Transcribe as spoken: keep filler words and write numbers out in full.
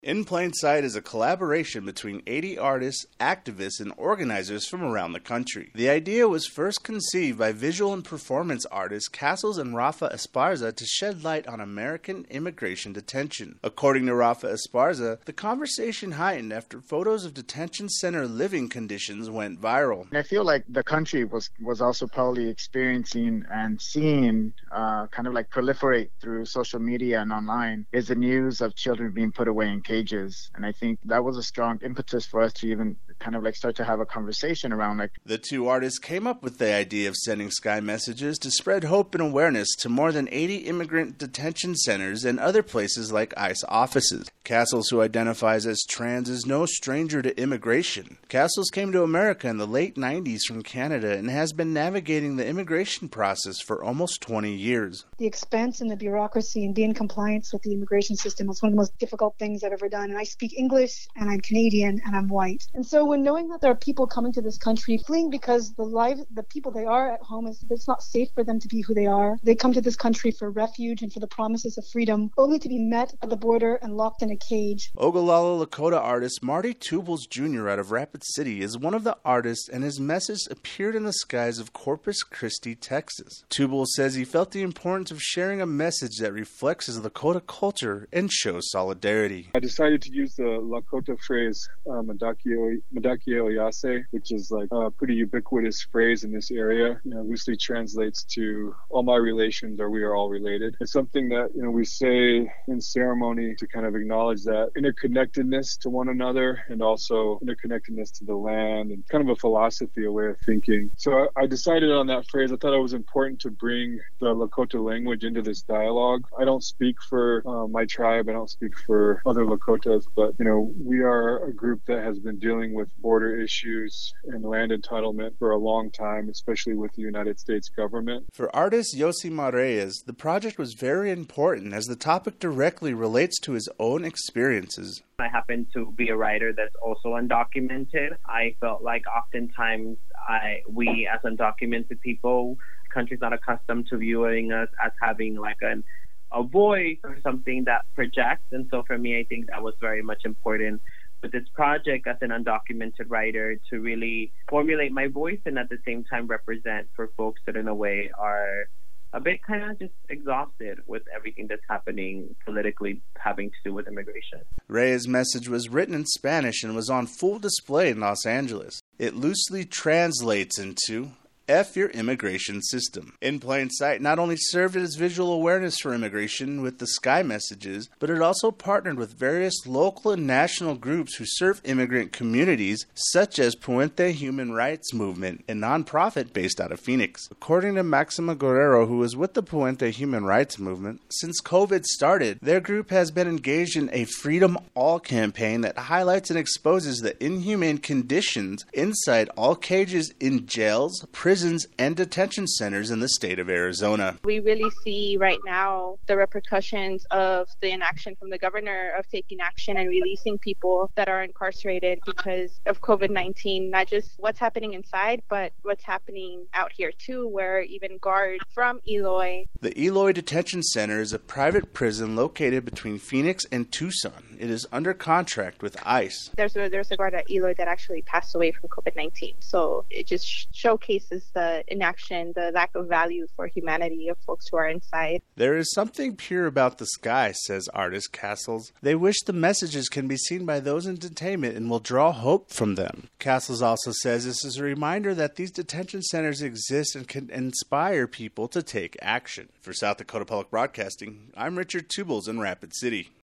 In Plain Sight is a collaboration between eighty artists, activists, and organizers from around the country. The idea was first conceived by visual and performance artists Castles and Rafa Esparza to shed light on American immigration detention. According to Rafa Esparza, the conversation heightened after photos of detention center living conditions went viral. I feel like the country was, was also probably experiencing and seeing uh, kind of like proliferate through social media and online is the news of children being put away in cages. And I think that was a strong impetus for us to even kind of like start to have a conversation around like. The two artists came up with the idea of sending sky messages to spread hope and awareness to more than eighty immigrant detention centers and other places like ICE offices. Castles, who identifies as trans, is no stranger to immigration. Castles came to America in the late nineties from Canada and has been navigating the immigration process for almost twenty years. The expense and the bureaucracy and being in compliance with the immigration system was one of the most difficult things I've ever done. And I speak English, and I'm Canadian, and I'm white. And so when knowing that there are people coming to this country fleeing because the life, the people they are at home, is it's not safe for them to be who they are. They come to this country for refuge and for the promises of freedom, only to be met at the border and locked in a cage. Ogallala Lakota artist Marty Tubles Junior out of Rapid City is one of the artists, and his message appeared in the skies of Corpus Christi, Texas. Tubles says he felt the importance of sharing a message that reflects his Lakota culture and shows solidarity. I decided to use the Lakota phrase uh, Madakio Yase, which is like a pretty ubiquitous phrase in this area. You know, loosely translates to all my relations or we are all related. It's something that, you know, we say in ceremony to kind of acknowledge that interconnectedness to one another and also interconnectedness to the land, and kind of a philosophy, a way of thinking. So I, I decided on that phrase. I thought it was important to bring the Lakota language into this dialogue. I don't speak for uh, my tribe. I don't speak for other Lakotas, but, you know, we are a group that has been dealing with border issues and land entitlement for a long time, especially with the United States government. For artist Yosimar Reyes, the project was very important as the topic directly relates to his own experiences. I happen to be a writer that's also undocumented. I felt like oftentimes I, we as undocumented people, country's not accustomed to viewing us as having like an a voice or something that projects. And so for me, I think that was very much important with this project as an undocumented writer to really formulate my voice and at the same time represent for folks that in a way are a bit kind of just exhausted with everything that's happening politically having to do with immigration. Reyes' message was written in Spanish and was on full display in Los Angeles. It loosely translates into F your immigration system. In Plain Sight not only served as visual awareness for immigration with the sky messages, but it also partnered with various local and national groups who serve immigrant communities, such as Puente Human Rights Movement, a nonprofit based out of Phoenix. According to Maxima Guerrero, who was with the Puente Human Rights Movement, since COVID started, their group has been engaged in a Freedom All campaign that highlights and exposes the inhumane conditions inside all cages in jails, prisons, and detention centers in the state of Arizona. We really see right now the repercussions of the inaction from the governor of taking action and releasing people that are incarcerated because of COVID nineteen, not just what's happening inside, but what's happening out here too, where even guards from Eloy. The Eloy Detention Center is a private prison located between Phoenix and Tucson. It is under contract with ICE. There's a, there's a guard at Eloy that actually passed away from COVID nineteen. So it just sh- showcases the inaction, the lack of value for humanity of folks who are inside. There is something pure about the sky, says artist Castles. They wish the messages can be seen by those in detainment and will draw hope from them. Castles also says this is a reminder that these detention centers exist and can inspire people to take action. For South Dakota Public Broadcasting, I'm Richard Tubles in Rapid City.